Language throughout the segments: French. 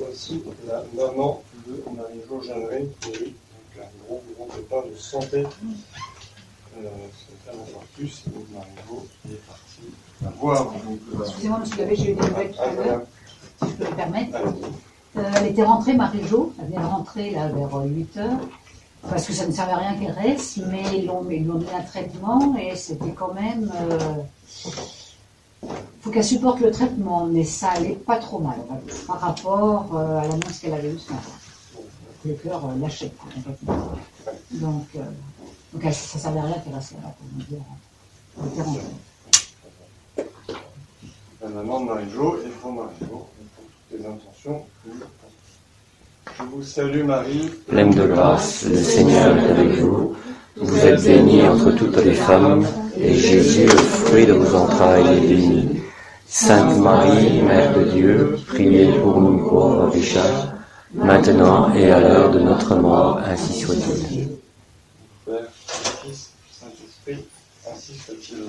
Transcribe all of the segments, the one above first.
aussi la maman de Marie-Jo Jeanneret, qui a eu donc, un gros pépin de santé. Ça fait encore plus, donc Marie-Jo est partie la voir. Excusez-moi, monsieur Labbé, j'ai eu des nouvelles tout à l'heure, si je peux me permettre. Elle était rentrée, Marie-Jo, elle vient de rentrer là, vers 8h, parce que ça ne servait à rien qu'elle reste, mais ils lui ont donné un traitement et c'était quand même... Il faut qu'elle supporte le traitement, mais ça allait pas trop mal par rapport à l'annonce qu'elle avait eue ce matin. Le cœur lâchait complètement. Donc ça ne servait à rien qu'elle reste là, pour me dire. Elle était rentrée. La maman de Marie-Jo et pour Marie-Jo, pour toutes les intentions. Je vous salue Marie, pleine de grâce, le Seigneur est avec vous. Vous êtes bénie entre toutes les femmes, et Jésus, le fruit de vos entrailles, est béni. Sainte Marie, Mère de Dieu, priez pour nous pauvres pécheurs, maintenant et à l'heure de notre mort, ainsi soit-il. Père, Fils, Saint-Esprit, ainsi soit-il.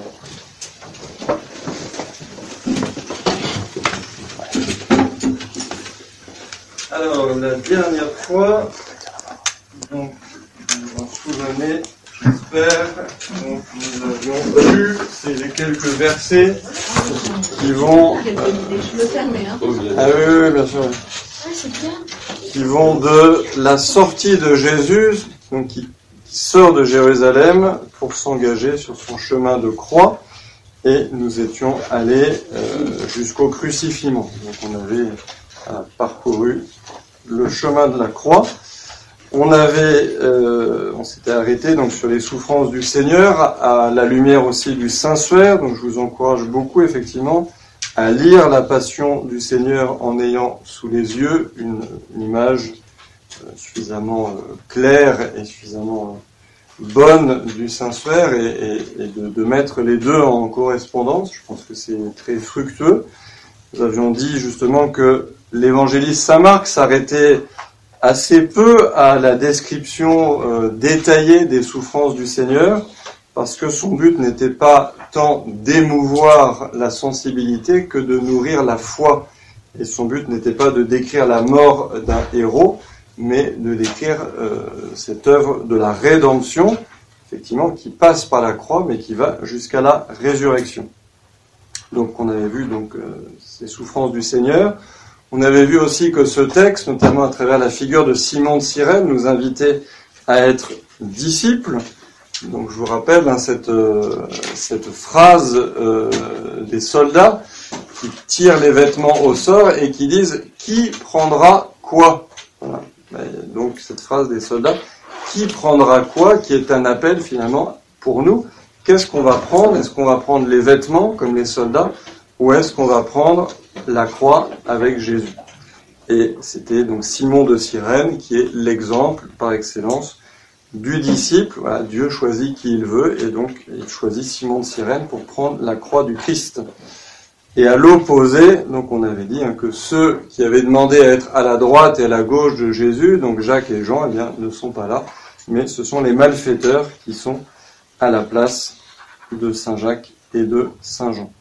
Alors, la dernière fois, donc, vous vous souvenez, j'espère, donc, nous avions lu ces quelques versets qui vont... Ah oui, bien sûr. Qui vont de la sortie de Jésus, donc qui sort de Jérusalem pour s'engager sur son chemin de croix, et nous étions allés jusqu'au crucifixion. Donc on avait parcouru le chemin de la croix. On s'était arrêté donc sur les souffrances du Seigneur, à la lumière aussi du Saint-Suaire. Donc je vous encourage beaucoup effectivement à lire la Passion du Seigneur en ayant sous les yeux une image suffisamment claire et suffisamment bonne du Saint-Suaire et de mettre les deux en correspondance. Je pense que c'est très fructueux. Nous avions dit justement que l'évangéliste Saint Marc s'arrêtait assez peu à la description détaillée des souffrances du Seigneur, parce que son but n'était pas tant d'émouvoir la sensibilité que de nourrir la foi. Et son but n'était pas de décrire la mort d'un héros, mais de décrire cette œuvre de la rédemption, effectivement, qui passe par la croix, mais qui va jusqu'à la résurrection. Donc on avait vu ces souffrances du Seigneur. On avait vu aussi que ce texte, notamment à travers la figure de Simon de Cyrène, nous invitait à être disciples. Donc je vous rappelle cette phrase des soldats qui tirent les vêtements au sort et qui disent « Qui prendra quoi ?» Voilà. Donc cette phrase des soldats « Qui prendra quoi ?» qui est un appel finalement pour nous. Qu'est-ce qu'on va prendre ? Est-ce qu'on va prendre les vêtements comme les soldats ou est-ce qu'on va prendre la croix avec Jésus ? Et c'était donc Simon de Cyrène qui est l'exemple par excellence du disciple. Voilà, Dieu choisit qui il veut et donc il choisit Simon de Cyrène pour prendre la croix du Christ. Et à l'opposé, donc on avait dit que ceux qui avaient demandé à être à la droite et à la gauche de Jésus, donc Jacques et Jean, eh bien, ne sont pas là, mais ce sont les malfaiteurs qui sont à la place de Saint Jacques et de Saint Jean.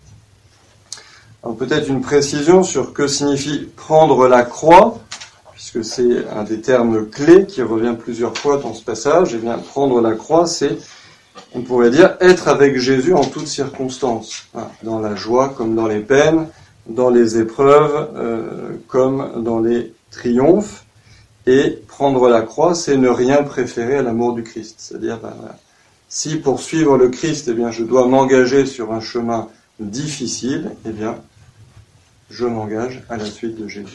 Alors peut-être une précision sur que signifie prendre la croix, puisque c'est un des termes clés qui revient plusieurs fois dans ce passage. Eh bien, prendre la croix, c'est, on pourrait dire, être avec Jésus en toutes circonstances, dans la joie comme dans les peines, dans les épreuves comme dans les triomphes. Et prendre la croix, c'est ne rien préférer à l'amour du Christ. C'est-à-dire, si pour suivre le Christ, eh bien, je dois m'engager sur un chemin difficile, eh bien, je m'engage à la suite de Jésus.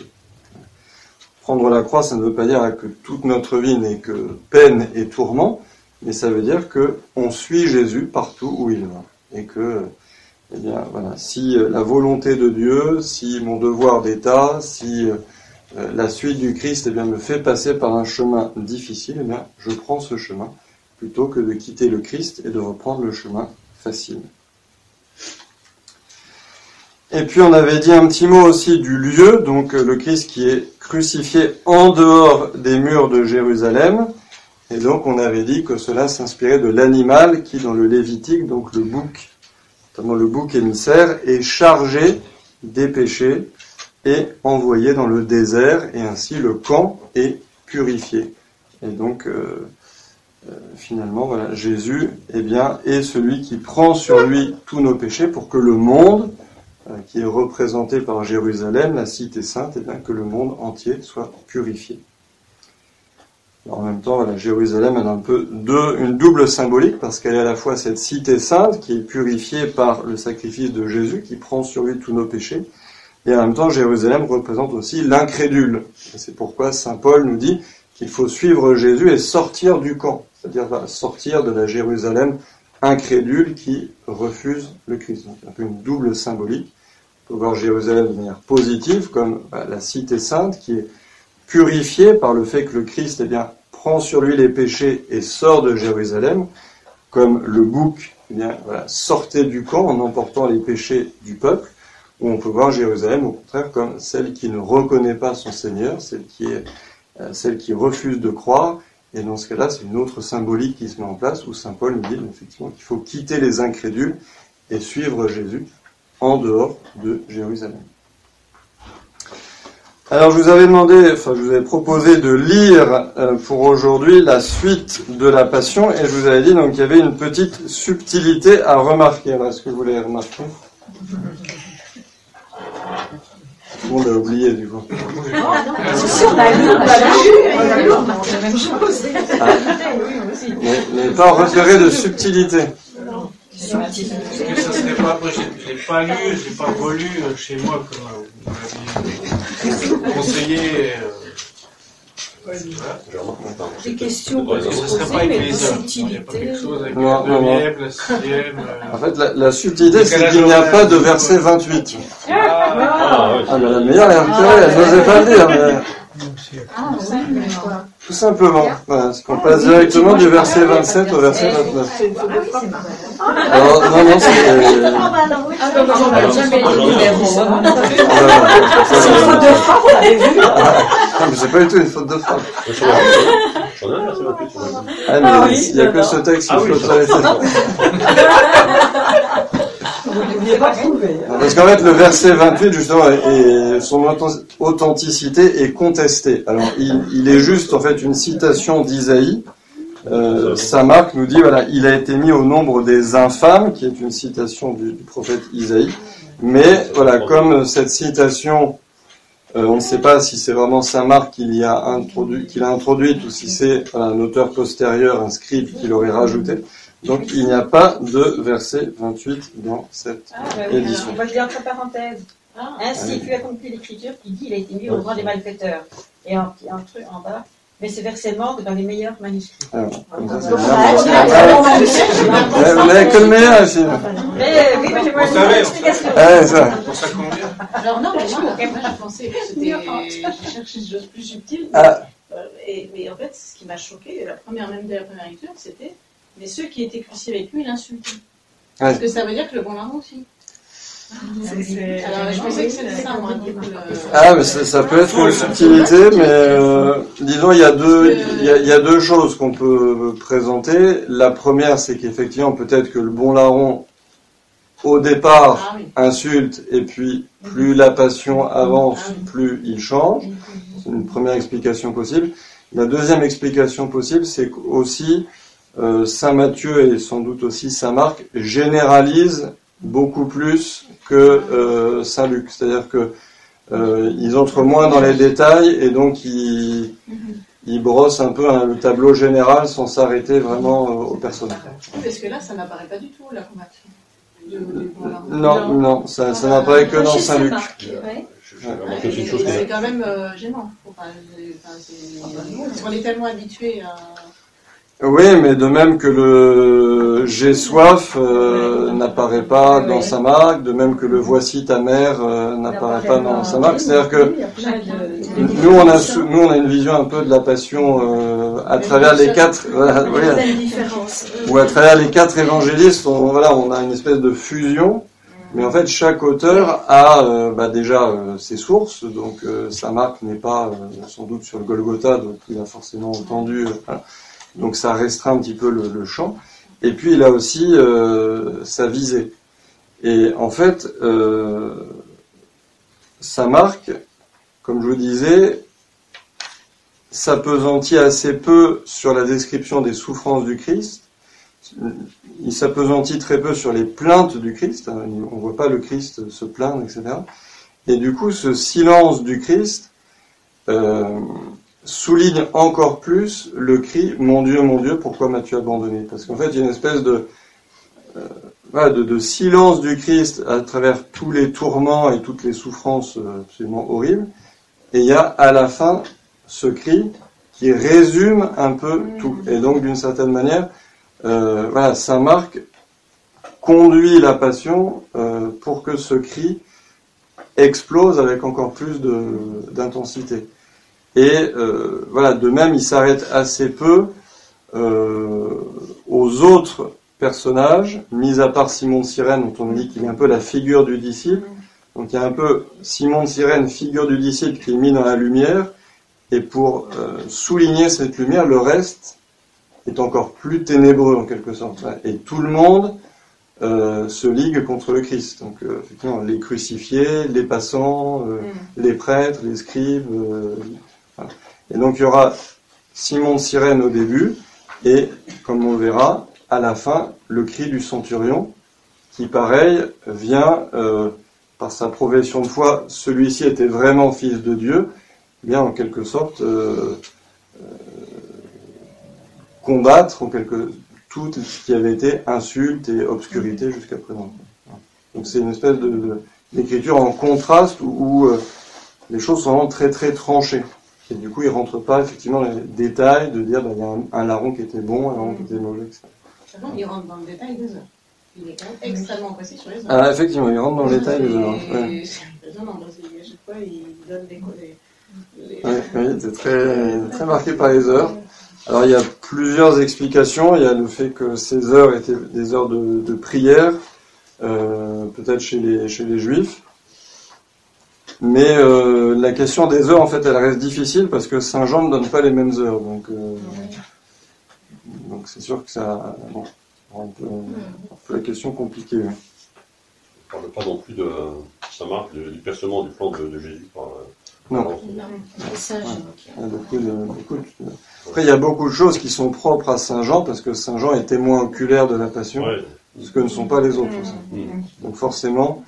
Prendre la croix, ça ne veut pas dire que toute notre vie n'est que peine et tourment, mais ça veut dire que on suit Jésus partout où il va. Et que, eh bien, voilà, si la volonté de Dieu, si mon devoir d'État, si la suite du Christ, eh bien, me fait passer par un chemin difficile, eh bien, je prends ce chemin, plutôt que de quitter le Christ et de reprendre le chemin facile. Et puis on avait dit un petit mot aussi du lieu, donc le Christ qui est crucifié en dehors des murs de Jérusalem, et donc on avait dit que cela s'inspirait de l'animal qui dans le Lévitique, donc le bouc, notamment le bouc émissaire, est chargé des péchés est envoyé dans le désert, et ainsi le camp est purifié. Et donc, finalement, voilà, Jésus est celui qui prend sur lui tous nos péchés pour que le monde, qui est représenté par Jérusalem, la cité sainte, que le monde entier soit purifié. Alors, en même temps, voilà, Jérusalem a un peu une double symbolique, parce qu'elle est à la fois cette cité sainte qui est purifiée par le sacrifice de Jésus, qui prend sur lui tous nos péchés, et en même temps, Jérusalem représente aussi l'incrédule. Et c'est pourquoi saint Paul nous dit qu'il faut suivre Jésus et sortir du camp, c'est-à-dire sortir de la Jérusalem incrédule qui refuse le Christ. Donc, un peu une double symbolique. On peut voir Jérusalem de manière positive, comme la cité sainte qui est purifié par le fait que le Christ prend sur lui les péchés et sort de Jérusalem, comme le bouc sortait du camp en emportant les péchés du peuple, où on peut voir Jérusalem au contraire comme celle qui ne reconnaît pas son Seigneur, celle qui refuse de croire, et dans ce cas-là c'est une autre symbolique qui se met en place, où saint Paul nous dit effectivement qu'il faut quitter les incrédules et suivre Jésus en dehors de Jérusalem. Alors je vous avais proposé de lire pour aujourd'hui la suite de la Passion, et je vous avais dit donc qu'il y avait une petite subtilité à remarquer. Alors, est-ce que vous l'avez remarqué ? Tout le monde a oublié du coup. C'est sûr, on a lu la même chose. Mais pas repéré de subtilité. Est-ce que ça serait pas, après je l'ai pas lu, je l'ai pas relu chez moi comme vous m'aviez conseillé. Des questions Ça serait pas avec les heures. Il n'y a pas quelque chose avec la deuxième, la sixième. En fait, la subtilité, c'est qu'il n'y a pas de verset 28. Ah, mais la meilleure est repérée, elle n'osait pas le dire, mais... Tout simplement. Voilà, c'est qu'on passe directement du verset 27 au verset 29. Alors, non, c'est... C'est une faute de frappe, on l'avait vu. Non, mais c'est pas du tout une faute de frappe. Ah, mais il n'y a que ce texte qui flotte sur les têtes. Parce qu'en fait, le verset 28, justement, son authenticité est contestée. Alors, il est juste, en fait, une citation d'Isaïe. Saint Marc nous dit, voilà, il a été mis au nombre des infâmes, qui est une citation du prophète Isaïe. Mais, voilà, comme cette citation, on ne sait pas si c'est vraiment Saint Marc qui l'a introduite ou si c'est un auteur postérieur, un scribe qui l'aurait rajouté. Donc il n'y a pas de verset 28 dans cette édition. On va le dire entre parenthèses. Ainsi fut accomplie l'écriture qui dit il a été mis au rang des malfaiteurs. Et un truc en bas. Mais ce verset manque dans les meilleurs manuscrits. Alors, comme ça, c'est bien. Vous n'avez que le meilleur ici. Oui, mais j'ai moins savez, d'explication. Ça. C'est pour ça qu'on vient. Alors non, mais moi je pensais que c'était... J'ai cherché des choses plus subtiles. Mais en fait, ce qui m'a choqué, dès la première lecture, c'était... Mais ceux qui étaient crucifiés avec lui, il insultait. Parce que ça veut dire que le bon larron aussi. Alors je pensais que c'était ça, moi. Mais ça peut être une subtilité, mais disons il y a deux choses qu'on peut présenter. La première, c'est qu'effectivement peut-être que le bon larron au départ insulte, et puis plus la passion avance, plus il change. C'est une première explication possible. La deuxième explication possible, c'est qu'aussi Saint Matthieu et sans doute aussi Saint Marc généralisent beaucoup plus que Saint Luc. C'est-à-dire que ils entrent moins dans les détails, et donc ils brossent un peu le tableau général sans s'arrêter vraiment au personnage. Parce que là, ça n'apparaît pas du tout, la conversion. Non, ça n'apparaît que dans Saint Luc. C'est quand même gênant. Parce qu'on est tellement habitués à... Oui, mais de même que le « j'ai soif » n'apparaît pas dans Saint Marc, de même que le « voici ta mère » n'apparaît pas dans Saint Marc. C'est-à-dire que nous, on a une vision un peu de la Passion à travers les quatre... ou à travers les quatre évangélistes, on a une espèce de fusion. Mais en fait, chaque auteur a déjà ses sources. Donc Saint Marc n'est pas sans doute sur le Golgotha, donc il a forcément entendu... Donc ça restreint un petit peu le champ. Et puis il a aussi sa visée. Et en fait, ça marque, comme je vous disais, s'appesantit assez peu sur la description des souffrances du Christ. Il s'appesantit très peu sur les plaintes du Christ. On ne voit pas le Christ se plaindre, etc. Et du coup, ce silence du Christ souligne encore plus le cri « Mon Dieu, pourquoi m'as-tu abandonné ?» Parce qu'en fait, il y a une espèce de silence du Christ à travers tous les tourments et toutes les souffrances absolument horribles. Et il y a à la fin ce cri qui résume un peu tout. Et donc, d'une certaine manière, Saint Marc conduit la Passion pour que ce cri explose avec encore plus d'intensité. Et de même, il s'arrête assez peu aux autres personnages, mis à part Simon de Cyrène, dont on dit qu'il est un peu la figure du disciple. Donc il y a un peu Simon de Cyrène, figure du disciple, qui est mis dans la lumière, et pour souligner cette lumière, le reste est encore plus ténébreux en quelque sorte. Et tout le monde se ligue contre le Christ. Donc effectivement, les crucifiés, les passants, les prêtres, les scribes. Voilà. Et donc il y aura Simon de Cyrène au début, et comme on le verra, à la fin, le cri du centurion, qui pareil vient par sa profession de foi, celui-ci était vraiment fils de Dieu, bien en quelque sorte combattre tout ce qui avait été insulte et obscurité jusqu'à présent. Donc c'est une espèce d'écriture en contraste où les choses sont vraiment très très tranchées. Et du coup, il ne rentre pas effectivement dans les détails de dire il y a un larron qui était bon, un larron qui était mauvais, etc. Il rentre dans le détail des heures. Il est quand même extrêmement précis sur les heures. Ah, effectivement, il rentre dans le détail des heures. Ouais. C'est impressionnant parce qu'à chaque fois, il donne des Oui, c'est très marqué par les heures. Alors, il y a plusieurs explications. Il y a le fait que ces heures étaient des heures de prière, peut-être chez les Juifs. Mais la question des heures, en fait, elle reste difficile parce que Saint Jean ne donne pas les mêmes heures. Donc c'est sûr que ça rend un peu la question compliquée. On ne parle pas non plus de Saint Marc, du percement du plan de Jésus par... Non. Saint Jean. Après, il y a beaucoup de choses qui sont propres à Saint Jean, parce que Saint Jean est témoin oculaire de la Passion, ce que ne sont pas les autres aussi. Donc forcément,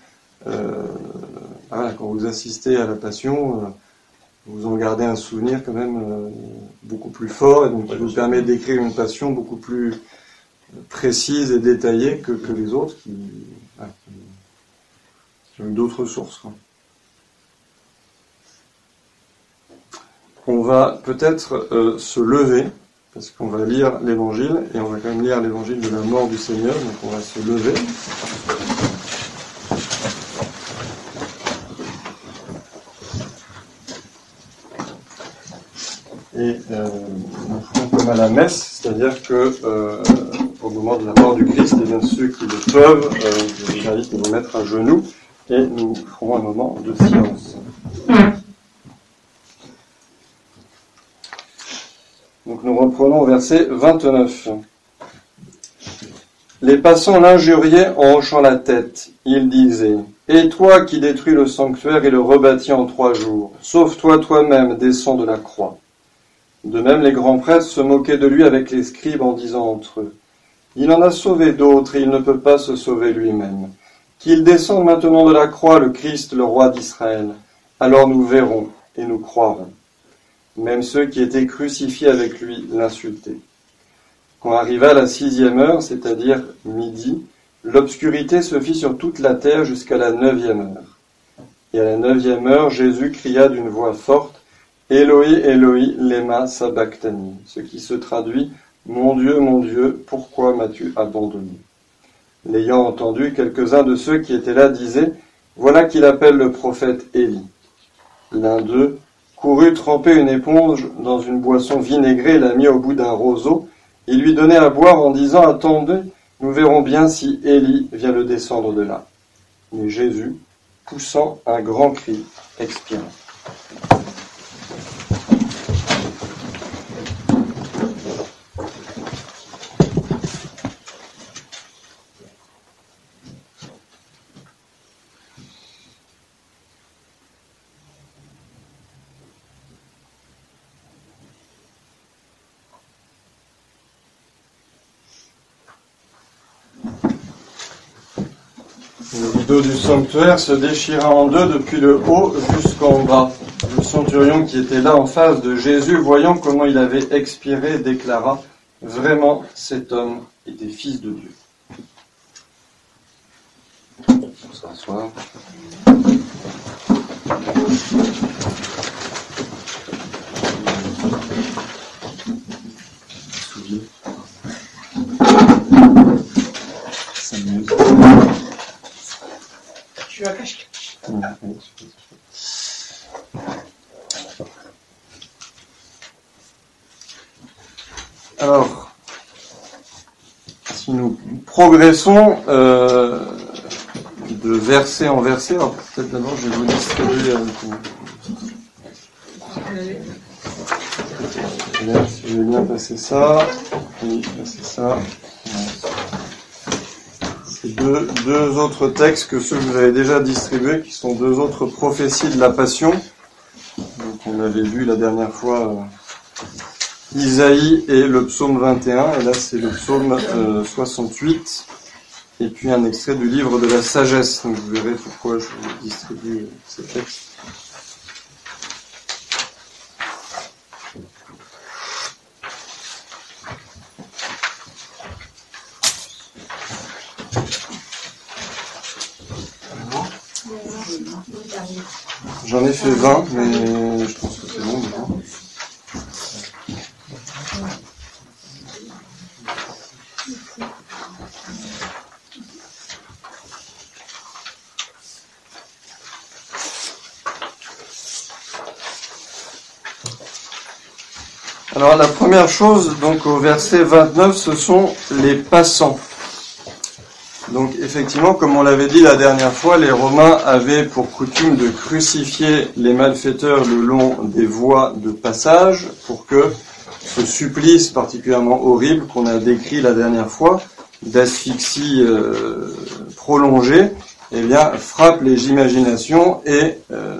quand vous assistez à la Passion, vous en gardez un souvenir quand même beaucoup plus fort, et donc qui vous permet d'écrire une Passion beaucoup plus précise et détaillée que les autres qui ont d'autres sources. On va peut-être se lever, parce qu'on va lire l'Évangile, et on va quand même lire l'Évangile de la mort du Seigneur, donc on va se lever. Et nous ferons comme à la messe, c'est-à-dire que au moment de la mort du Christ, et bien ceux qui le peuvent, je vous invite à vous mettre à genoux, et nous ferons un moment de silence. Donc nous reprenons au verset 29. Les passants l'injuriaient en hochant la tête. Ils disaient : « Et toi qui détruis le sanctuaire et le rebâtis en 3 jours, sauve-toi toi-même, descends de la croix. » De même, les grands prêtres se moquaient de lui avec les scribes en disant entre eux : « Il en a sauvé d'autres et il ne peut pas se sauver lui-même. Qu'il descende maintenant de la croix, le Christ, le roi d'Israël. Alors nous verrons et nous croirons. » Même ceux qui étaient crucifiés avec lui l'insultaient. Quand arriva la 6e heure, c'est-à-dire midi, l'obscurité se fit sur toute la terre jusqu'à la 9e heure. Et à la 9e heure, Jésus cria d'une voix forte : « Éloi, Éloi, lema sabachthani », ce qui se traduit : « Mon Dieu, pourquoi m'as-tu abandonné ?» L'ayant entendu, quelques-uns de ceux qui étaient là disaient : « Voilà qu'il appelle le prophète Élie. » L'un d'eux courut tremper une éponge dans une boisson vinaigrée et la mit au bout d'un roseau. Il lui donnait à boire en disant : « Attendez, nous verrons bien si Élie vient le descendre de là. » Mais Jésus, poussant un grand cri, expira. Le rideau du sanctuaire se déchira en deux depuis le haut jusqu'en bas. Le centurion qui était là en face de Jésus, voyant comment il avait expiré, déclara « Vraiment, cet homme était fils de Dieu. » On s'assoit. Tu vas cacher. Alors, si nous progressons de verset en verset, alors peut-être d'abord je vais vous distribuer je vais bien passer ça, oui, passer ça. C'est deux autres textes que ceux que vous avez déjà distribués, qui sont deux autres prophéties de la Passion. Donc on avait vu la dernière fois Isaïe et le psaume 21, et là c'est le psaume 68, et puis un extrait du livre de la sagesse. Donc vous verrez pourquoi je vous distribue ces textes. J'en ai fait 20, mais je pense que c'est bon maintenant. Alors la première chose, donc au verset 29, ce sont les passants. Donc effectivement, comme on l'avait dit la dernière fois, les Romains avaient pour coutume de crucifier les malfaiteurs le long des voies de passage pour que ce supplice particulièrement horrible qu'on a décrit la dernière fois, d'asphyxie prolongée, eh bien, frappe les imaginations et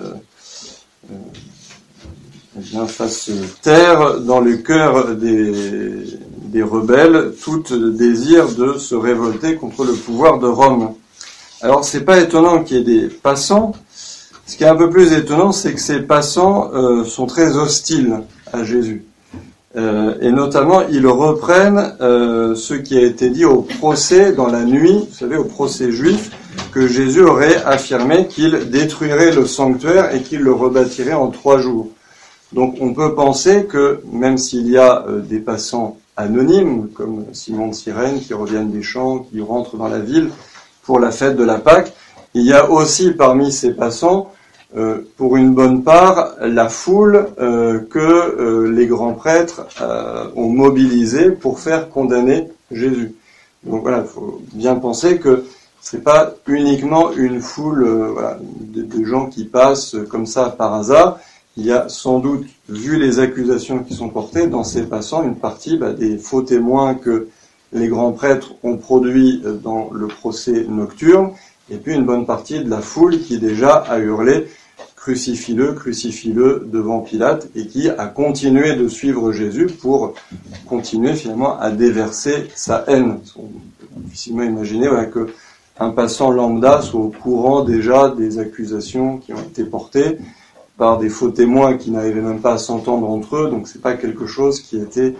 fasse taire dans le cœur des rebelles tout désir de se révolter contre le pouvoir de Rome. Alors c'est pas étonnant qu'il y ait des passants. Ce qui est un peu plus étonnant, c'est que ces passants sont très hostiles à Jésus. Et notamment, ils reprennent ce qui a été dit au procès dans la nuit, vous savez, au procès juif, que Jésus aurait affirmé qu'il détruirait le sanctuaire et qu'il le rebâtirait en 3 jours. Donc on peut penser que, même s'il y a des passants anonymes, comme Simon de Cyrène, qui reviennent des champs, qui rentrent dans la ville pour la fête de la Pâque, il y a aussi parmi ces passants, pour une bonne part, la foule que les grands prêtres ont mobilisée pour faire condamner Jésus. Donc voilà, il faut bien penser que c'est pas uniquement une foule de gens qui passent comme ça par hasard. Il y a sans doute, vu les accusations qui sont portées, dans ces passants, une partie des faux témoins que les grands prêtres ont produits dans le procès nocturne, et puis une bonne partie de la foule qui déjà a hurlé « Crucifie-le » devant Pilate, et qui a continué de suivre Jésus pour continuer finalement à déverser sa haine. On peut difficilement imaginer qu'un passant lambda soit au courant déjà des accusations qui ont été portées par des faux témoins qui n'arrivaient même pas à s'entendre entre eux, donc c'est pas quelque chose qui était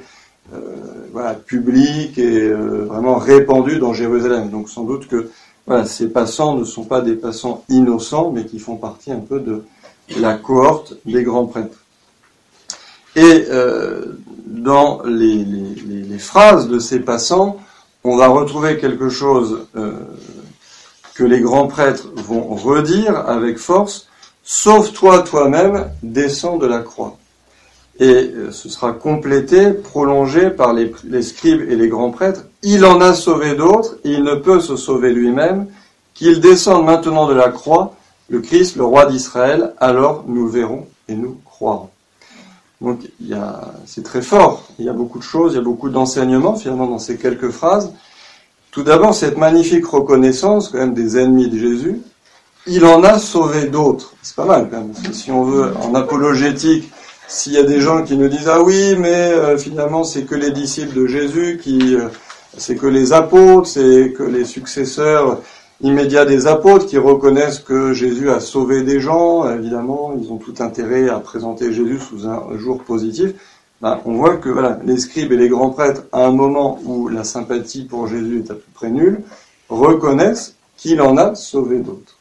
public et vraiment répandu dans Jérusalem. Donc sans doute que ces passants ne sont pas des passants innocents, mais qui font partie un peu de la cohorte des grands prêtres. Et dans les phrases de ces passants, on va retrouver quelque chose que les grands prêtres vont redire avec force: sauve-toi toi-même, descends de la croix. Et ce sera complété, prolongé par les scribes et les grands prêtres. Il en a sauvé d'autres, il ne peut se sauver lui-même, qu'il descende maintenant de la croix, le Christ, le roi d'Israël, alors nous verrons et nous croirons. Donc c'est très fort, il y a beaucoup de choses, il y a beaucoup d'enseignements finalement dans ces quelques phrases. Tout d'abord, cette magnifique reconnaissance quand même des ennemis de Jésus. Il en a sauvé d'autres. C'est pas mal quand même. Si on veut, en apologétique, s'il y a des gens qui nous disent « Ah oui, mais finalement c'est que les disciples de Jésus, c'est que les apôtres, c'est que les successeurs », immédiat des apôtres qui reconnaissent que Jésus a sauvé des gens. Évidemment, ils ont tout intérêt à présenter Jésus sous un jour positif. On voit que les scribes et les grands prêtres, à un moment où la sympathie pour Jésus est à peu près nulle, reconnaissent qu'il en a sauvé d'autres.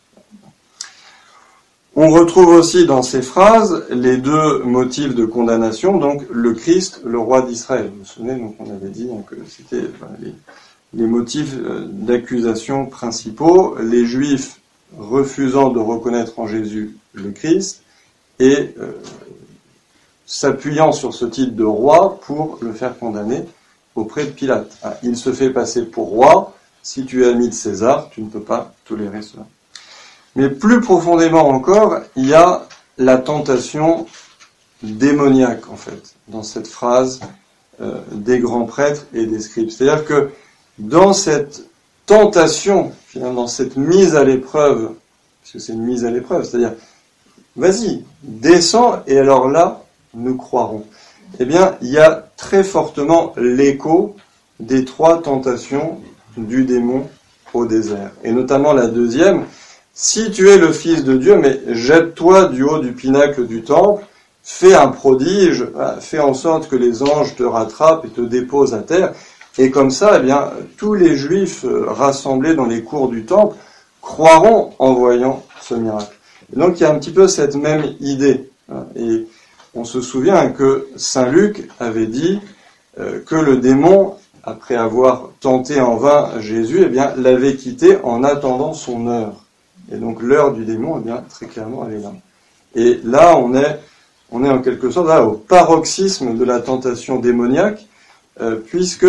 On retrouve aussi dans ces phrases les deux motifs de condamnation, donc le Christ, le roi d'Israël. Vous vous souvenez, donc on avait dit que c'était les motifs d'accusation principaux, les Juifs refusant de reconnaître en Jésus le Christ et s'appuyant sur ce titre de roi pour le faire condamner auprès de Pilate. Il se fait passer pour roi, si tu es ami de César, tu ne peux pas tolérer cela. Mais plus profondément encore, il y a la tentation démoniaque, en fait, dans cette phrase des grands prêtres et des scribes. C'est-à-dire que dans cette tentation, finalement, dans cette mise à l'épreuve, parce que c'est une mise à l'épreuve, c'est-à-dire, vas-y, descends, et alors là, nous croirons. Eh bien, il y a très fortement l'écho des trois tentations du démon au désert. Et notamment la deuxième, si tu es le Fils de Dieu, mais jette-toi du haut du pinacle du temple, fais un prodige, fais en sorte que les anges te rattrapent et te déposent à terre. Et comme ça, eh bien, tous les Juifs rassemblés dans les cours du temple croiront en voyant ce miracle. Et donc il y a un petit peu cette même idée. Et on se souvient que Saint Luc avait dit que le démon, après avoir tenté en vain Jésus, eh bien, l'avait quitté en attendant son heure. Et donc l'heure du démon, eh bien, très clairement, elle est là. Et là, on est en quelque sorte là, au paroxysme de la tentation démoniaque, puisque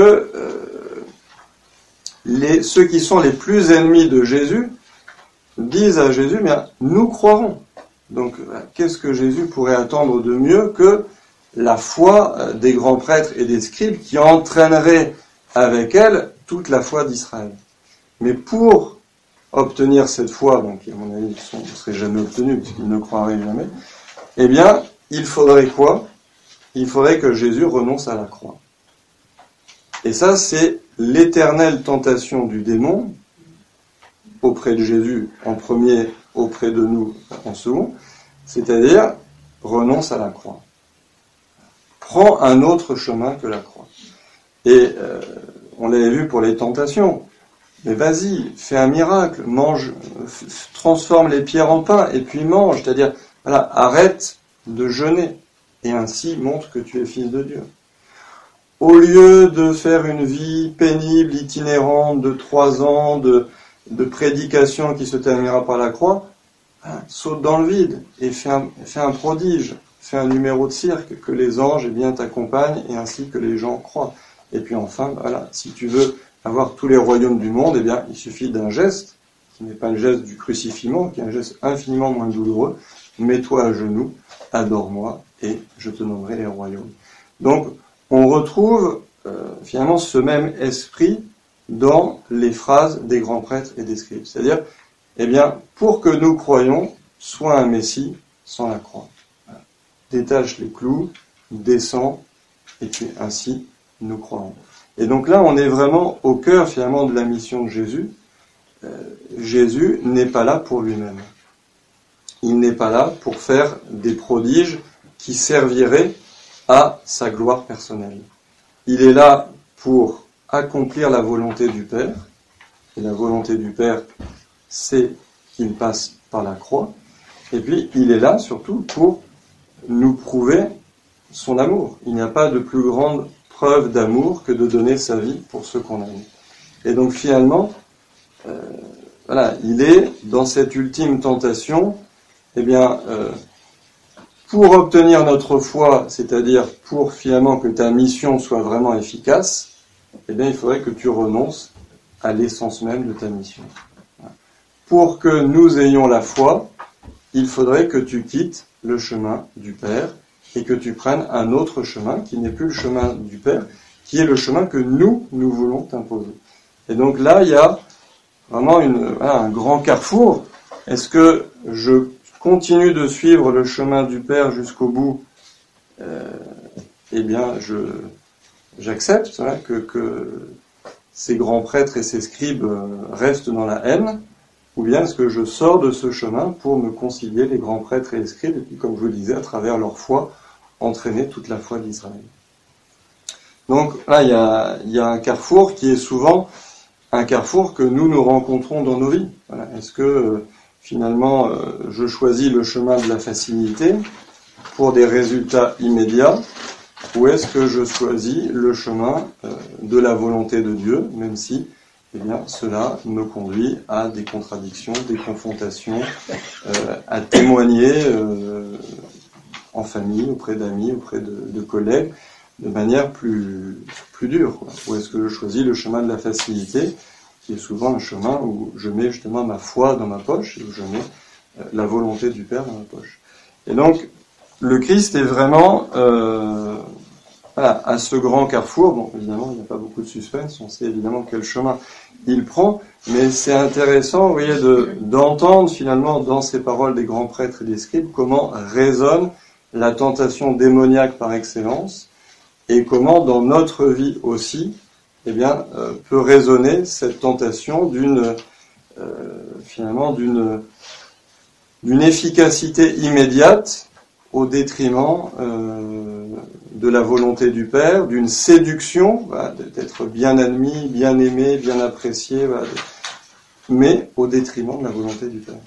ceux qui sont les plus ennemis de Jésus disent à Jésus, bien, nous croirons. Donc, qu'est-ce que Jésus pourrait attendre de mieux que la foi des grands prêtres et des scribes qui entraînerait avec elle toute la foi d'Israël. Mais pour obtenir cette foi, donc à mon avis, ne serait jamais obtenu, puisqu'ils ne croiraient jamais, eh bien, il faudrait quoi ? Il faudrait que Jésus renonce à la croix. Et ça, c'est l'éternelle tentation du démon, auprès de Jésus en premier, auprès de nous en second, c'est-à-dire renonce à la croix. Prends un autre chemin que la croix. Et on l'avait vu pour les tentations. Mais vas-y, fais un miracle, mange, transforme les pierres en pain et puis mange. C'est-à-dire, voilà, arrête de jeûner et ainsi montre que tu es fils de Dieu. Au lieu de faire une vie pénible, itinérante de 3 ans, de prédication qui se terminera par la croix, saute dans le vide et fais un prodige, fais un numéro de cirque, que les anges eh bien, t'accompagnent et ainsi que les gens croient. Et puis enfin, voilà, si tu veux avoir tous les royaumes du monde, eh bien, il suffit d'un geste, qui n'est pas le geste du crucifixion, qui est un geste infiniment moins douloureux. Mets-toi à genoux, adore-moi, et je te donnerai les royaumes. Donc, on retrouve finalement ce même esprit dans les phrases des grands prêtres et des scribes. C'est-à-dire, eh bien, pour que nous croyions, sois un Messie sans la croix. Voilà. Détache les clous, descends, et puis ainsi nous croirons. Et donc là, on est vraiment au cœur finalement de la mission de Jésus. Jésus n'est pas là pour lui-même. Il n'est pas là pour faire des prodiges qui serviraient à sa gloire personnelle. Il est là pour accomplir la volonté du Père. Et la volonté du Père, c'est qu'il passe par la croix. Et puis, il est là surtout pour nous prouver son amour. Il n'y a pas de plus grande preuve d'amour que de donner sa vie pour ceux qu'on aime. Et donc finalement, voilà, il est dans cette ultime tentation, eh bien, pour obtenir notre foi, c'est-à-dire pour finalement que ta mission soit vraiment efficace, eh bien, il faudrait que tu renonces à l'essence même de ta mission. Pour que nous ayons la foi, il faudrait que tu quittes le chemin du Père et que tu prennes un autre chemin qui n'est plus le chemin du Père, qui est le chemin que nous voulons t'imposer. Et donc là, il y a vraiment un grand carrefour. Est-ce que je continue de suivre le chemin du Père jusqu'au bout? Eh bien, j'accepte que ces grands prêtres et ces scribes restent dans la haine, ou bien est-ce que je sors de ce chemin pour me concilier les grands prêtres et les scribes, et puis comme je vous le disais, à travers leur foi, entraîner toute la foi d'Israël. Donc là, il y a un carrefour qui est souvent un carrefour que nous rencontrons dans nos vies. Voilà. Est-ce que finalement je choisis le chemin de la facilité pour des résultats immédiats, ou est-ce que je choisis le chemin de la volonté de Dieu, même si cela me conduit à des contradictions, des confrontations, à témoigner en famille, auprès d'amis, auprès de collègues, de manière plus dure, quoi. Ou est-ce que je choisis le chemin de la facilité, qui est souvent un chemin où je mets justement ma foi dans ma poche, et où je mets la volonté du Père dans ma poche. Et donc, le Christ est vraiment à ce grand carrefour. Bon, évidemment, il n'y a pas beaucoup de suspense, on sait évidemment quel chemin il prend, mais c'est intéressant, vous voyez, d'entendre finalement dans ces paroles des grands prêtres et des scribes comment résonne la tentation démoniaque par excellence, et comment dans notre vie aussi, peut résonner cette tentation d'une efficacité immédiate au détriment de la volonté du Père, d'une séduction, d'être bien admis, bien aimé, bien apprécié, mais au détriment de la volonté du Père.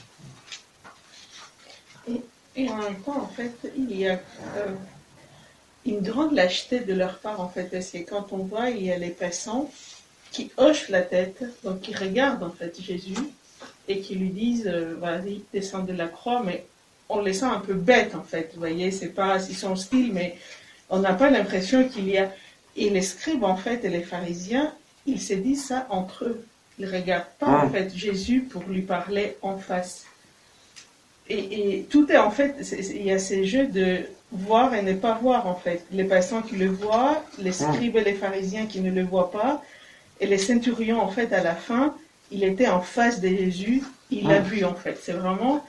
Et en même temps, en fait, il y a une grande lâcheté de leur part, en fait, parce que quand on voit, il y a les passants qui hochent la tête, donc qui regardent, en fait, Jésus, et qui lui disent, vas-y, descends de la croix, mais on les sent un peu bêtes, en fait, vous voyez, c'est pas, ils sont hostiles, mais on n'a pas l'impression qu'il y a... Et les scribes, en fait, et les pharisiens, ils se disent ça entre eux. Ils ne regardent pas, en fait, Jésus pour lui parler en face. Et tout est, en fait, il y a ces jeux de voir et ne pas voir, en fait. Les passants qui le voient, les scribes et les pharisiens qui ne le voient pas, et les centurions, en fait, à la fin, il était en face de Jésus, il l'a vu, en fait. C'est vraiment...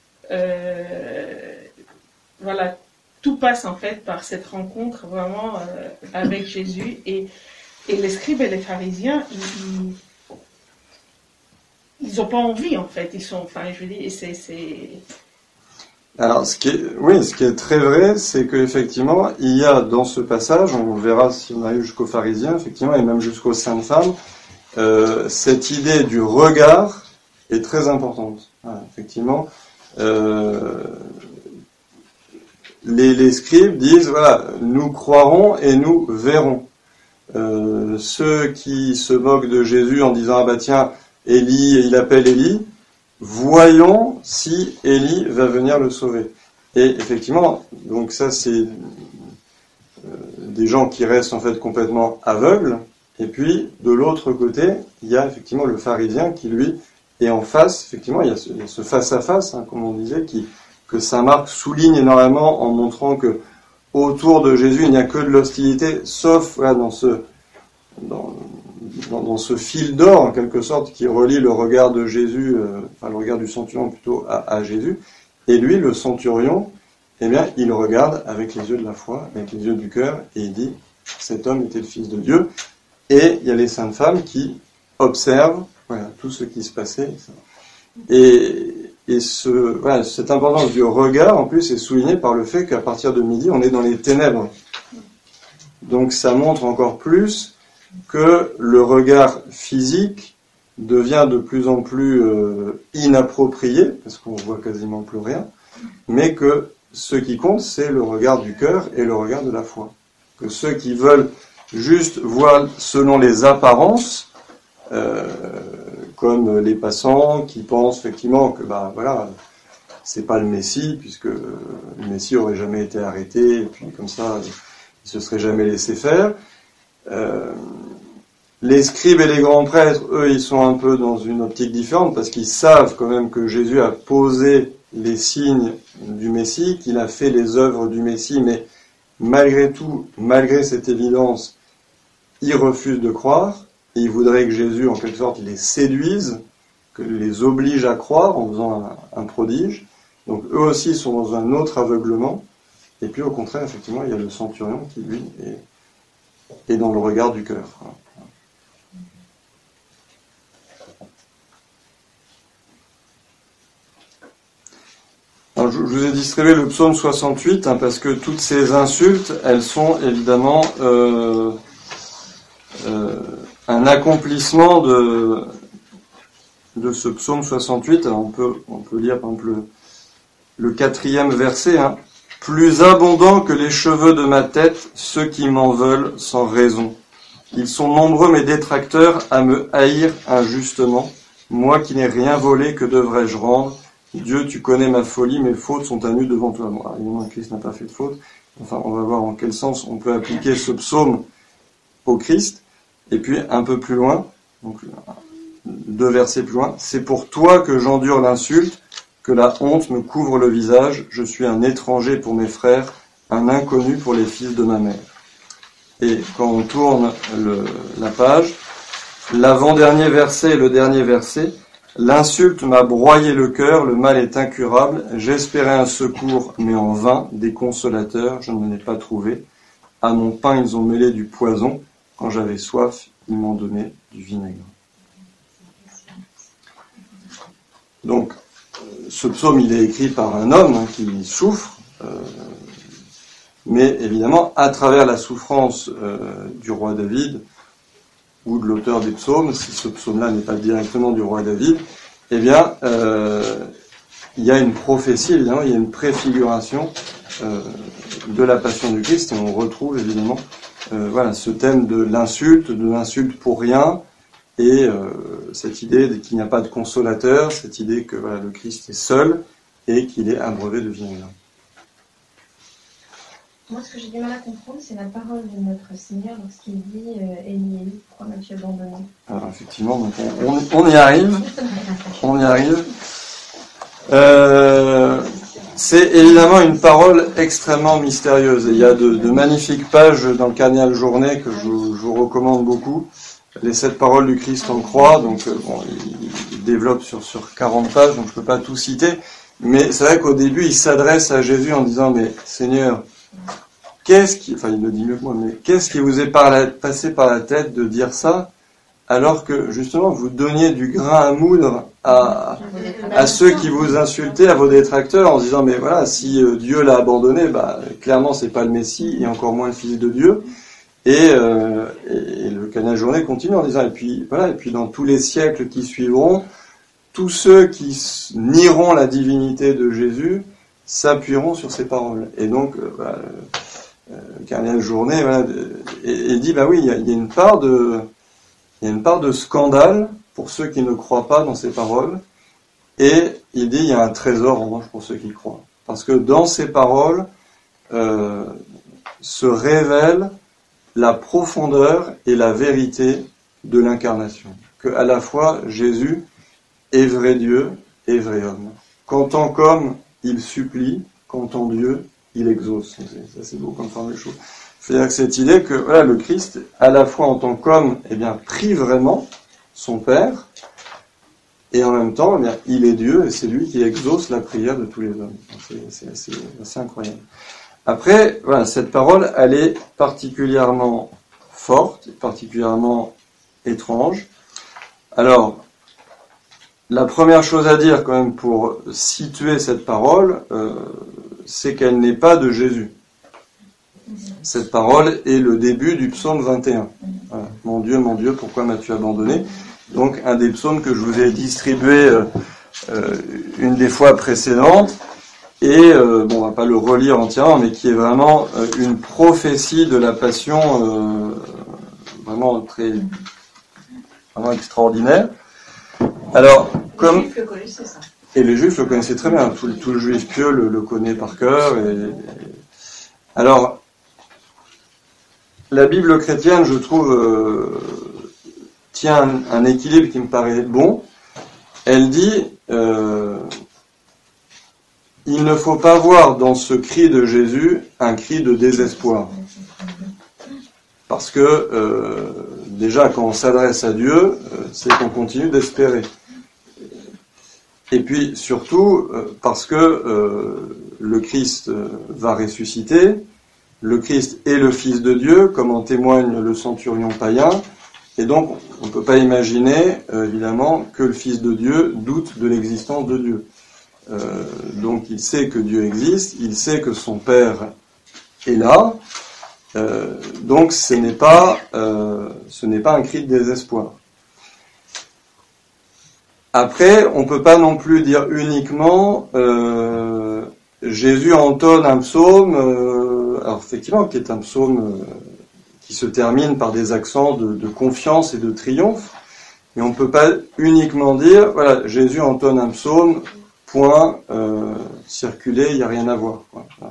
voilà, tout passe, en fait, par cette rencontre, vraiment, avec Jésus. Et les scribes et les pharisiens, ils n'ont pas envie, en fait. Ils sont, enfin, je veux dire, c'est... Alors, ce qui est très vrai, c'est qu'effectivement, il y a dans ce passage, on verra si on arrive jusqu'aux pharisiens, effectivement, et même jusqu'aux saintes femmes, cette idée du regard est très importante. Voilà, effectivement, les scribes disent, voilà, nous croirons et nous verrons. Ceux qui se moquent de Jésus en disant, ah bah tiens, Élie, il appelle Élie, voyons si Élie va venir le sauver. Et effectivement, donc ça c'est des gens qui restent en fait complètement aveugles, et puis de l'autre côté, il y a effectivement le pharisien qui lui est en face, effectivement il y a ce face-à-face, comme on disait, que saint Marc souligne énormément en montrant que autour de Jésus il n'y a que de l'hostilité, sauf dans ce fil d'or, en quelque sorte, qui relie le regard de Jésus, le regard du centurion plutôt à Jésus. Et lui, le centurion, il regarde avec les yeux de la foi, avec les yeux du cœur, et il dit, cet homme était le Fils de Dieu. Et il y a les saintes femmes qui observent tout ce qui se passait. Et cette importance du regard, en plus, est soulignée par le fait qu'à partir de midi, on est dans les ténèbres. Donc ça montre encore plus que le regard physique devient de plus en plus inapproprié, parce qu'on voit quasiment plus rien, mais que ce qui compte, c'est le regard du cœur et le regard de la foi. Que ceux qui veulent juste voir selon les apparences, comme les passants qui pensent effectivement que c'est pas le Messie, puisque le Messie aurait jamais été arrêté, et puis comme ça, il se serait jamais laissé faire. Les scribes et les grands prêtres, eux, ils sont un peu dans une optique différente, parce qu'ils savent quand même que Jésus a posé les signes du Messie, qu'il a fait les œuvres du Messie, mais malgré tout, malgré cette évidence, ils refusent de croire, et ils voudraient que Jésus, en quelque sorte, les séduise, que les oblige à croire en faisant un prodige. Donc eux aussi sont dans un autre aveuglement, et puis au contraire, effectivement, il y a le centurion qui, lui, est dans le regard du cœur. Alors, je vous ai distribué le psaume 68, parce que toutes ces insultes, elles sont évidemment un accomplissement de ce psaume 68. Alors, on peut lire, par exemple, le 4e verset, hein. Plus abondants que les cheveux de ma tête, ceux qui m'en veulent sans raison. Ils sont nombreux mes détracteurs à me haïr injustement. Moi qui n'ai rien volé, que devrais-je rendre? Dieu, tu connais ma folie, mes fautes sont à nu devant toi. Bon, évidemment, Christ n'a pas fait de faute. Enfin, on va voir en quel sens on peut appliquer ce psaume au Christ. Et puis, un peu plus loin, donc 2 versets plus loin, c'est pour toi que j'endure l'insulte, que la honte me couvre le visage. Je suis un étranger pour mes frères, un inconnu pour les fils de ma mère. Et quand on tourne la page, l'avant-dernier verset et le dernier verset, l'insulte m'a broyé le cœur, le mal est incurable, j'espérais un secours, mais en vain, des consolateurs, je ne m'en ai pas trouvé. À mon pain, ils ont mêlé du poison, quand j'avais soif, ils m'ont donné du vinaigre. Donc, ce psaume, il est écrit par un homme qui souffre, mais évidemment, à travers la souffrance du roi David, ou de l'auteur des psaumes, si ce psaume-là n'est pas directement du roi David, eh bien, il y a une prophétie, évidemment, il y a une préfiguration de la passion du Christ, et on retrouve évidemment ce thème de l'insulte pour rien, et cette idée qu'il n'y a pas de consolateur, cette idée que le Christ est seul, et qu'il est abreuvé de vinaigre. Moi, ce que j'ai du mal à comprendre, c'est la parole de notre Seigneur lorsqu'il dit Élie, Élie, pourquoi m'as-tu abandonné? Alors, effectivement, donc on y arrive. On y arrive. C'est évidemment une parole extrêmement mystérieuse. Et il y a de magnifiques pages dans le Carnéal Journée que je vous recommande beaucoup. Les 7 paroles du Christ en croix. Donc, il développe sur 40 pages, donc je ne peux pas tout citer. Mais c'est vrai qu'au début, il s'adresse à Jésus en disant, mais Seigneur, il le dit mieux que moi, mais qu'est-ce qui vous est passé par la tête de dire ça, alors que, justement, vous donniez du grain à moudre à ceux qui vous insultaient, à vos détracteurs, en se disant, mais voilà, si Dieu l'a abandonné, clairement, c'est pas le Messie, et encore moins le Fils de Dieu. Et le Carnéal Journée continue en disant, et puis dans tous les siècles qui suivront, tous ceux qui nieront la divinité de Jésus s'appuieront sur ces paroles. Et donc, le Carnéal Journée, et dit, oui, il y a une part de scandale pour ceux qui ne croient pas dans ces paroles, et il dit, il y a un trésor en revanche pour ceux qui croient. Parce que dans ces paroles se révèle la profondeur et la vérité de l'incarnation. Que à la fois Jésus est vrai Dieu et vrai homme. Qu'en tant qu'homme, il supplie, qu'en tant Dieu, il exauce. Ça, c'est beau comme forme de choses. C'est-à-dire que cette idée que le Christ, à la fois en tant qu'homme, prie vraiment son Père, et en même temps, il est Dieu, et c'est lui qui exauce la prière de tous les hommes. C'est assez incroyable. Après, cette parole, elle est particulièrement forte, particulièrement étrange. Alors, la première chose à dire quand même pour situer cette parole, c'est qu'elle n'est pas de Jésus. Cette parole est le début du psaume 21. Voilà. Mon Dieu, pourquoi m'as-tu abandonné? Donc un des psaumes que je vous ai distribué une des fois précédentes, et on va pas le relire entièrement, mais qui est vraiment une prophétie de la passion vraiment extraordinaire. Alors, comme les Juifs le connaissaient, ça. Et les Juifs le connaissaient très bien, tout le Juif pieux le connaît par cœur. Alors, la Bible chrétienne, je trouve, tient un équilibre qui me paraît bon. Elle dit, il ne faut pas voir dans ce cri de Jésus un cri de désespoir. Parce que, déjà, quand on s'adresse à Dieu, c'est qu'on continue d'espérer. Et puis, surtout, parce que le Christ va ressusciter, le Christ est le Fils de Dieu, comme en témoigne le centurion païen, et donc on ne peut pas imaginer, évidemment, que le Fils de Dieu doute de l'existence de Dieu. Donc il sait que Dieu existe, il sait que son Père est là. Donc ce n'est pas un cri de désespoir. Après, on peut pas non plus dire uniquement Jésus entonne un psaume, alors effectivement qui est un psaume qui se termine par des accents de confiance et de triomphe, mais on peut pas uniquement dire voilà, Jésus entonne un psaume, point, circuler, il n'y a rien à voir.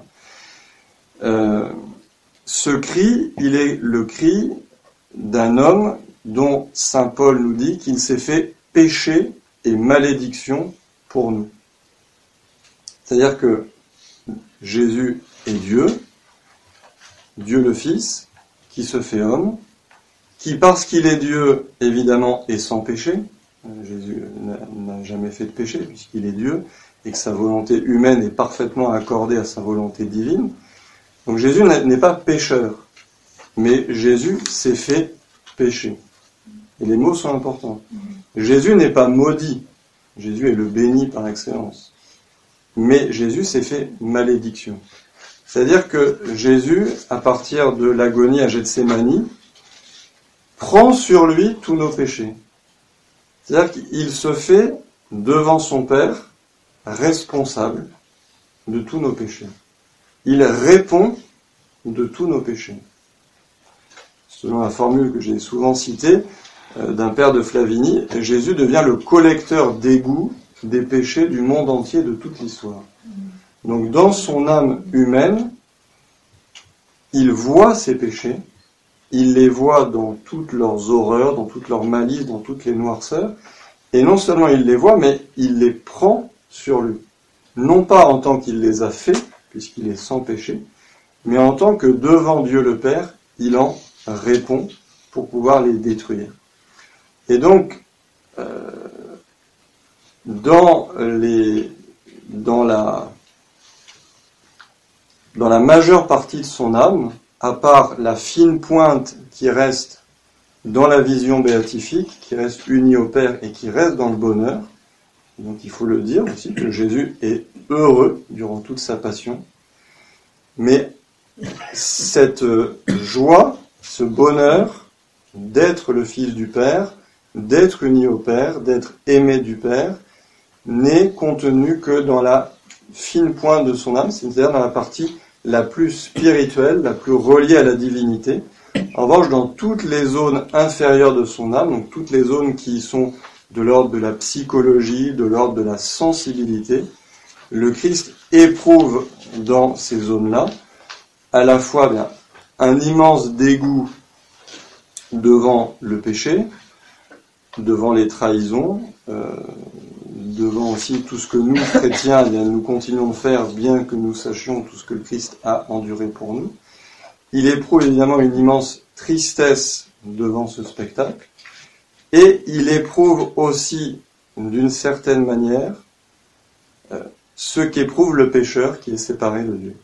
Voilà. Ce cri, il est le cri d'un homme dont saint Paul nous dit qu'il s'est fait péché et malédiction pour nous. C'est-à-dire que Jésus est Dieu, Dieu le Fils, qui se fait homme, qui parce qu'il est Dieu, évidemment, est sans péché. Jésus n'a jamais fait de péché puisqu'il est Dieu et que sa volonté humaine est parfaitement accordée à sa volonté divine. Donc Jésus n'est pas pécheur, mais Jésus s'est fait péché. Et les mots sont importants. Jésus n'est pas maudit. Jésus est le béni par excellence. Mais Jésus s'est fait malédiction. C'est-à-dire que Jésus, à partir de l'agonie à Gethsémani, prend sur lui tous nos péchés. C'est-à-dire qu'il se fait, devant son Père, responsable de tous nos péchés. Il répond de tous nos péchés. Selon la formule que j'ai souvent citée d'un père de Flavigny, Jésus devient le collecteur d'égout des péchés du monde entier de toute l'histoire. Donc dans son âme humaine, il voit ses péchés, il les voit dans toutes leurs horreurs, dans toutes leurs malices, dans toutes les noirceurs, et non seulement il les voit, mais il les prend sur lui. Non pas en tant qu'il les a faits, puisqu'il est sans péché, mais en tant que devant Dieu le Père, il en répond pour pouvoir les détruire. Et donc, dans la majeure partie de son âme, à part la fine pointe qui reste dans la vision béatifique, qui reste unie au Père et qui reste dans le bonheur, donc il faut le dire aussi que Jésus est heureux durant toute sa passion, mais cette joie, ce bonheur d'être le Fils du Père, d'être uni au Père, d'être aimé du Père, n'est contenu que dans la fine pointe de son âme, c'est-à-dire dans la partie la plus spirituelle, la plus reliée à la divinité. En revanche, dans toutes les zones inférieures de son âme, donc toutes les zones qui sont de l'ordre de la psychologie, de l'ordre de la sensibilité, le Christ éprouve dans ces zones-là à la fois un immense dégoût devant le péché, devant les trahisons, devant aussi tout ce que nous, chrétiens, nous continuons de faire, bien que nous sachions tout ce que le Christ a enduré pour nous. Il éprouve évidemment une immense tristesse devant ce spectacle, et il éprouve aussi, d'une certaine manière, ce qu'éprouve le pécheur qui est séparé de Dieu.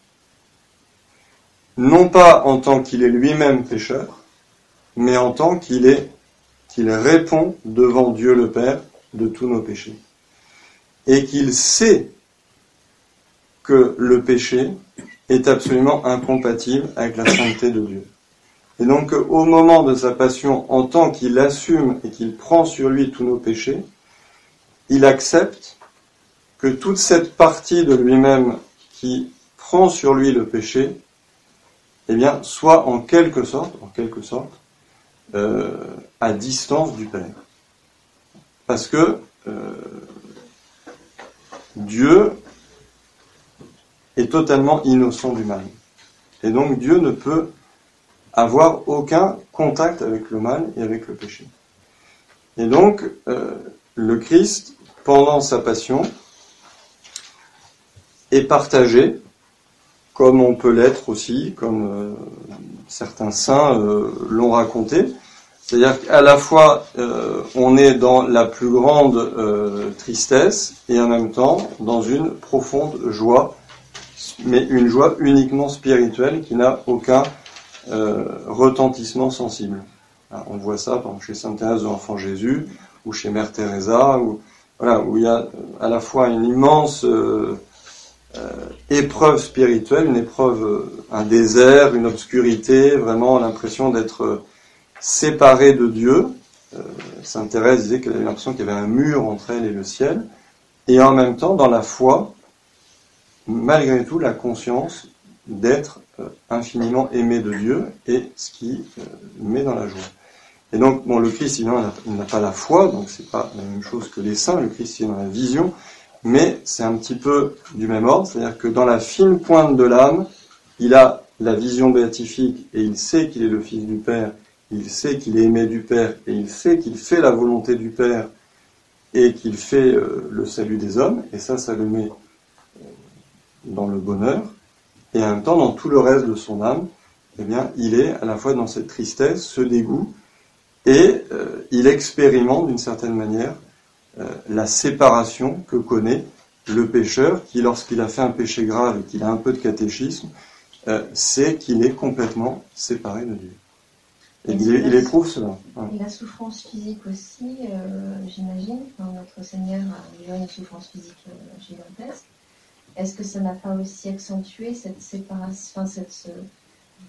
Non pas en tant qu'il est lui-même pécheur, mais en tant qu'il répond devant Dieu le Père de tous nos péchés. Et qu'il sait que le péché est absolument incompatible avec la sainteté de Dieu. Et donc, au moment de sa passion, en tant qu'il assume et qu'il prend sur lui tous nos péchés, il accepte que toute cette partie de lui-même qui prend sur lui le péché, eh bien, soit en quelque sorte, à distance du Père. Parce que Dieu est totalement innocent du mal. Et donc Dieu ne peut avoir aucun contact avec le mal et avec le péché. Et donc, le Christ, pendant sa passion, est partagé, comme on peut l'être aussi, comme certains saints l'ont raconté. C'est-à-dire qu'à la fois, on est dans la plus grande tristesse, et en même temps, dans une profonde joie, mais une joie uniquement spirituelle qui n'a aucun retentissement sensible. Alors, on voit ça par exemple, chez Sainte Thérèse de l'Enfant Jésus, ou chez Mère Teresa, ou voilà, où il y a à la fois une immense épreuve spirituelle, une épreuve, un désert, une obscurité, vraiment l'impression d'être séparé de Dieu. Sainte Thérèse disait qu'elle avait l'impression qu'il y avait un mur entre elle et le ciel, et en même temps, dans la foi, malgré tout, la conscience d'être infiniment aimé de Dieu, et ce qui met dans la joie. Et donc, bon, le Christ, il n'a pas la foi, donc c'est pas la même chose que les saints, le Christ, il est dans la vision, mais c'est un petit peu du même ordre, c'est-à-dire que dans la fine pointe de l'âme, il a la vision béatifique, et il sait qu'il est le Fils du Père, il sait qu'il est aimé du Père, et il sait qu'il fait la volonté du Père, et qu'il fait le salut des hommes, et ça le met dans le bonheur, et en même temps, dans tout le reste de son âme, eh bien, il est à la fois dans cette tristesse, ce dégoût, et il expérimente d'une certaine manière la séparation que connaît le pécheur, qui lorsqu'il a fait un péché grave et qu'il a un peu de catéchisme, sait qu'il est complètement séparé de Dieu. Et il éprouve cela. Et la souffrance physique aussi, j'imagine, quand notre Seigneur a eu une souffrance physique gigantesque. Est-ce que ça n'a pas aussi accentué cette séparation,